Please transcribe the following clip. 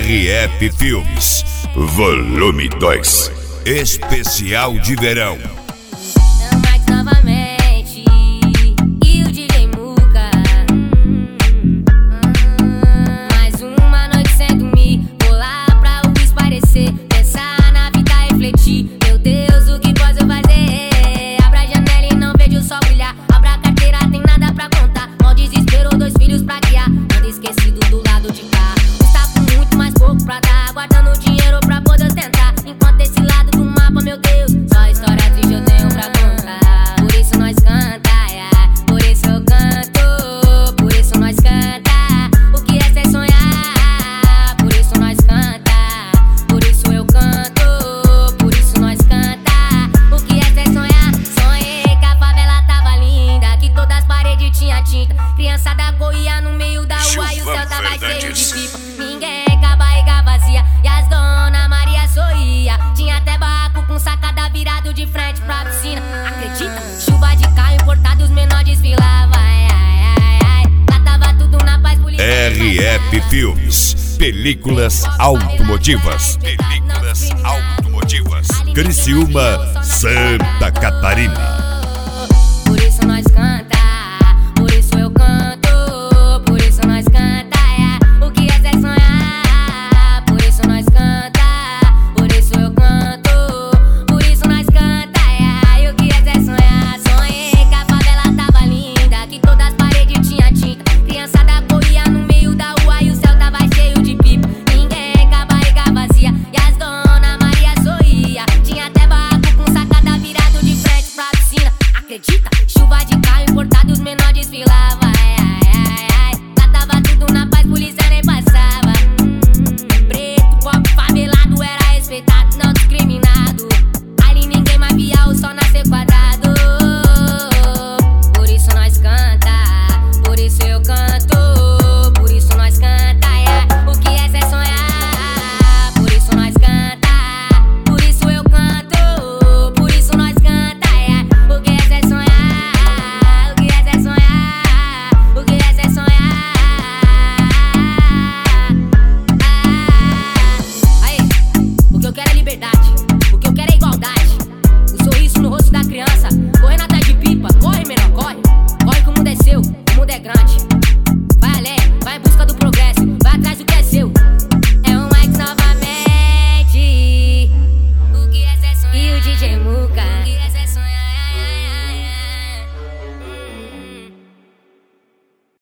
RF Filmes, Volume 2, especial de verão. Max novamente e o DJ Muca. Mais uma noite sem dormir, vou lá pra o esparecer, pensar na vida, refletir. Meu Deus, o que posso fazer? Abra a janela e não vejo o sol brilhar. Abra a carteira, tem nada pra contar. Mal desespero, 2 filhos pra criar. Ando esquecido do lado de cá. Está com muito mais pouco pra dar, guardando dinheiro pra poder ostentar. Enquanto esse lado do mapa, meu Deus, só história triste eu tenho pra contar. Por isso nós canta, yeah. Por isso eu canto, por isso nós canta. O que é ser sonhar? Por isso nós canta, por isso eu canto, por isso nós canta. O que é ser sonhar? Sonhei que a favela tava linda, que todas as paredes tinha tinta. Criançada corria no meio da rua e o céu tava cheio de pipa. Ninguém com a barriga vazia e as dona Maria sorria. Tinha até barraco com sacada virado de frente pra piscina. Acredita? Chuva de carro importado, os menores desfilavam. Ai, ai, ai, ai. Lá tava tudo na paz, polícia. RF Filmes, películas automotivas. Películas automotivas. Criciúma, Santa Catarina. Por isso nós canta, por isso eu canto, por isso nós canta, yeah. O que é ser sonhar? Por isso nós canta, por isso eu canto, por isso nós canta, yeah. E o que é ser sonhar? Sonhei que a favela tava linda, que todas as paredes tinha tinta. Criançada corria no meio da rua e o céu tava cheio de pipa. Ninguém com a barriga vazia e as dona Maria sorria. Tinha até barraco com sacada virado de frente pra piscina. Acredita? Chuva de